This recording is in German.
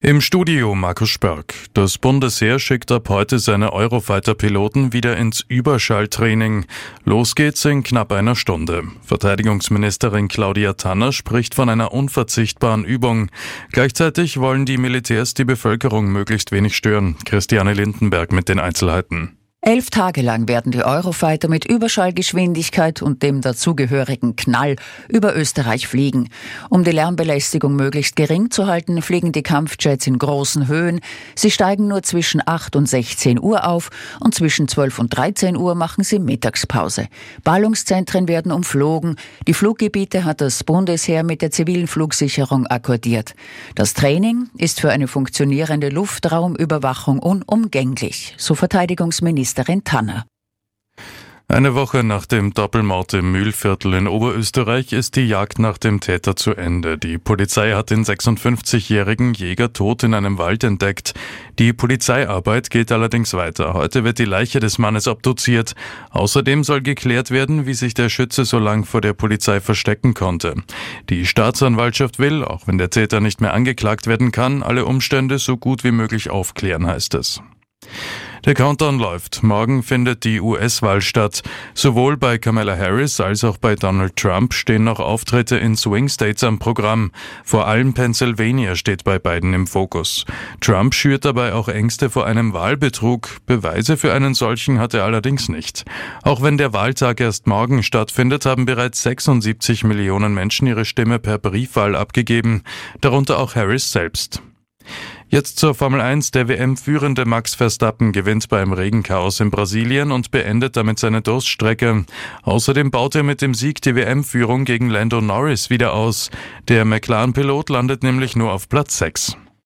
Im Studio Markus Spörk. Das Bundesheer schickt ab heute seine Eurofighter-Piloten wieder ins Überschalltraining. Los geht's in knapp einer Stunde. Verteidigungsministerin Claudia Tanner spricht von einer unverzichtbaren Übung. Gleichzeitig wollen die Militärs die Bevölkerung möglichst wenig stören. Christiane Lindenberg mit den Einzelheiten. 11 Tage lang werden die Eurofighter mit Überschallgeschwindigkeit und dem dazugehörigen Knall über Österreich fliegen. Um die Lärmbelästigung möglichst gering zu halten, fliegen die Kampfjets in großen Höhen. Sie steigen nur zwischen 8 und 16 Uhr auf und zwischen 12 und 13 Uhr machen sie Mittagspause. Ballungszentren werden umflogen. Die Fluggebiete hat das Bundesheer mit der zivilen Flugsicherung akkordiert. Das Training ist für eine funktionierende Luftraumüberwachung unumgänglich, so Verteidigungsministerin Tanner. Eine Woche nach dem Doppelmord im Mühlviertel in Oberösterreich ist die Jagd nach dem Täter zu Ende. Die Polizei hat den 56-jährigen Jäger tot in einem Wald entdeckt. Die Polizeiarbeit geht allerdings weiter. Heute wird die Leiche des Mannes obduziert. Außerdem soll geklärt werden, wie sich der Schütze so lang vor der Polizei verstecken konnte. Die Staatsanwaltschaft will, auch wenn der Täter nicht mehr angeklagt werden kann, alle Umstände so gut wie möglich aufklären, heißt es. Der Countdown läuft. Morgen findet die US-Wahl statt. Sowohl bei Kamala Harris als auch bei Donald Trump stehen noch Auftritte in Swing States am Programm. Vor allem Pennsylvania steht bei beiden im Fokus. Trump schürt dabei auch Ängste vor einem Wahlbetrug. Beweise für einen solchen hat er allerdings nicht. Auch wenn der Wahltag erst morgen stattfindet, haben bereits 76 Millionen Menschen ihre Stimme per Briefwahl abgegeben, darunter auch Harris selbst. Jetzt zur Formel 1. Der WM-Führende Max Verstappen gewinnt beim Regenchaos in Brasilien und beendet damit seine Durststrecke. Außerdem baut er mit dem Sieg die WM-Führung gegen Lando Norris wieder aus. Der McLaren-Pilot landet nämlich nur auf Platz 6.